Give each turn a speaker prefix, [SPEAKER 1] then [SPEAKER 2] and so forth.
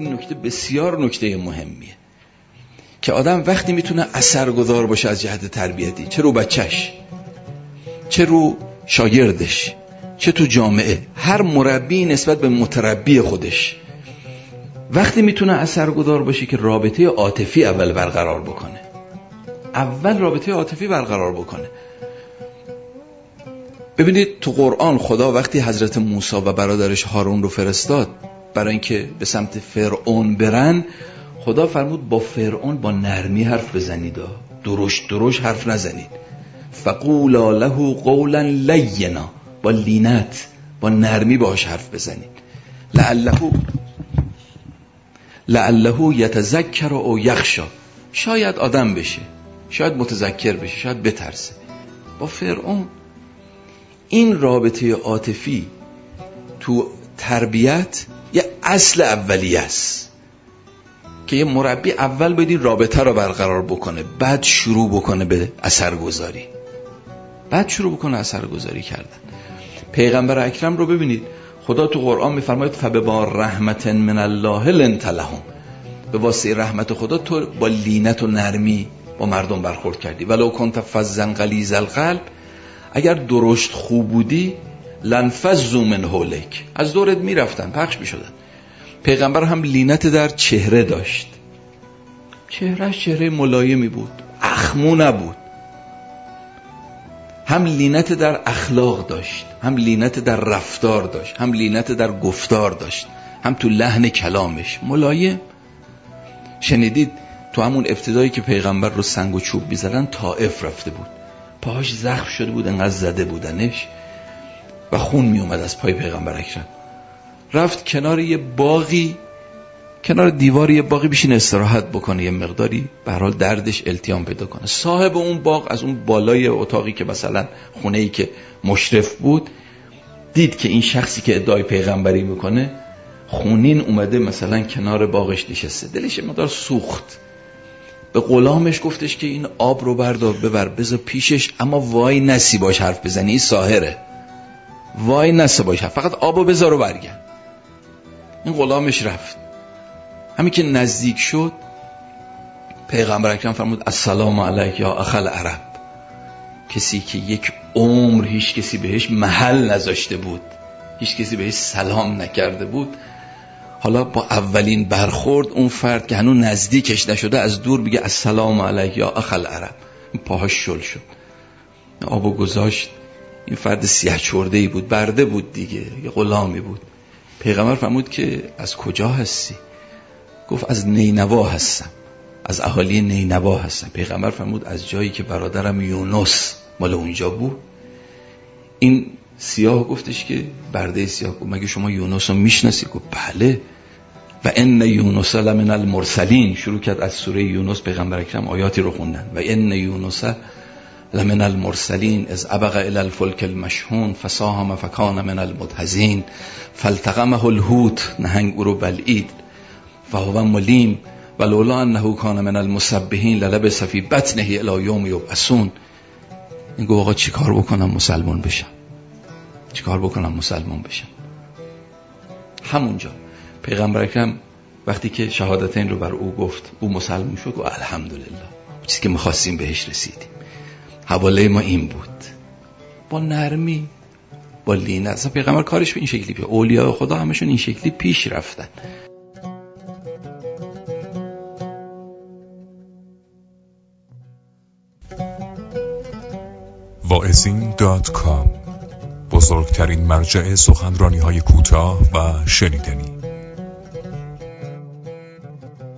[SPEAKER 1] این نکته بسیار نکته مهمیه که آدم وقتی میتونه اثرگذار باشه از جهت تربیتی، چه رو بچهش، چه رو شاگردش، چه تو جامعه، هر مربی نسبت به متربی خودش وقتی میتونه اثرگذار باشه که رابطه عاطفی اول برقرار بکنه. ببینید تو قرآن خدا وقتی حضرت موسی و برادرش هارون رو فرستاد برای اینکه به سمت فرعون برن، خدا فرمود با فرعون با نرمی حرف بزنید، درشت حرف نزنید. فقولا له قولا لینا، با لینت، با نرمی باهاش حرف بزنید. لعله یتذکر او یخشی، شاید آدم بشه، شاید متذکر بشه، شاید بترسه. با فرعون این رابطه عاطفی تو تربیت یه اصل اولیه است که یه مربی اول باید این رابطه رو برقرار بکنه، بعد شروع بکنه به اثرگذاری، کردن. پیغمبر اکرم رو ببینید خدا تو قرآن میفرماید فبما رحمت من الله لنت لهم، به واسطه رحمت خدا تو با لینت و نرمی با مردم برخورد کردی. ولو کنت فظا غلیظ القلب، اگر درشت خوب بودی لنفضوا من حولک، از دورت میرفتن، پخش میشدن. پیغمبر هم لینت در چهره داشت، چهرهش چهره ملایمی بود، اخمو نبود. هم لینت در اخلاق داشت، هم لینت در رفتار داشت، هم لینت در گفتار داشت، هم تو لحن کلامش ملایم. شنیدید تو همون ابتدایی که پیغمبر رو سنگ و چوب می‌زدن طائف رفته بود، پاهاش زخم شده بود، انقدر زده بودنش و خون می اومد از پای پیغمبر اکرم. رفت کنار یه باغی، کنار دیوار یه باغی بشین استراحت بکنه، یه مقداری به هر حال دردش التیام پیدا کنه. صاحب اون باغ از اون بالای اتاقی که مثلا خونه‌ای که مشرف بود دید که این شخصی که ادعای پیغمبری میکنه خونین اومده مثلا کنار باغش نشسته، دلش مقدار سوخت. به غلامش گفتش که این آب رو بردار ببر بذار پیشش، اما وای نسی باش حرف بزنی، این ساحره، وای نسی باش، فقط آبو بذار و برگرد. این غلامش رفت. همین که نزدیک شد پیغمبر اکرم فرمود السلام علیک یا اخل عرب، کسی که یک عمر هیچ کسی بهش محل نذاشته بود، هیچ کسی بهش سلام نکرده بود، حالا با اولین برخورد اون فرد که هنوز نزدیکش نشده از دور بگه السلام علیک یا اخل عرب. این پاهاش شل شد، آبو گذاشت. این فرد سیاه چرده‌ای بود، برده بود دیگه، یه غلامی بود. پیغمبر فرمود که از کجا هستی؟ گفت از نینوا هستم، از اهالی نینوا هستم. پیغمبر فرمود از جایی که برادرم یونس مال اونجا بود. این سیاه گفتش که برده سیاه گفت مگه شما یونس رو میشناسی؟ گفت بله. و ان یونس لمن المرسلین، شروع کرد از سوره یونس پیغمبر اکرم آیاتی رو خوندن. و ان یونس لمن المرسلین اذ ابق الى الفلك المشحون فساهم فکان من المدحضین فالتقمه الحوت، نهنگ او رو بلعید، فهو ملیم ولولا انه کان من المسبحین للبث فی بطنه الی یوم یبعثون. این گفت آقا چیکار بکنم مسلمان بشم؟ همونجا پیغمبر اکرم وقتی که شهادتین رو بر او گفت، او مسلمان شد، گفت الحمدلله، چیزی که می‌خواستیم بهش رسیدیم. حواله ما این بود، با نرمی، با لینت. اصلا پیغمبر کارش به این شکلی پیش، اولیاء خدا همشون این شکلی پیش رفتن.
[SPEAKER 2] واعظین.com، بزرگترین مرجع سخنرانی‌های کوتاه و شنیدنی.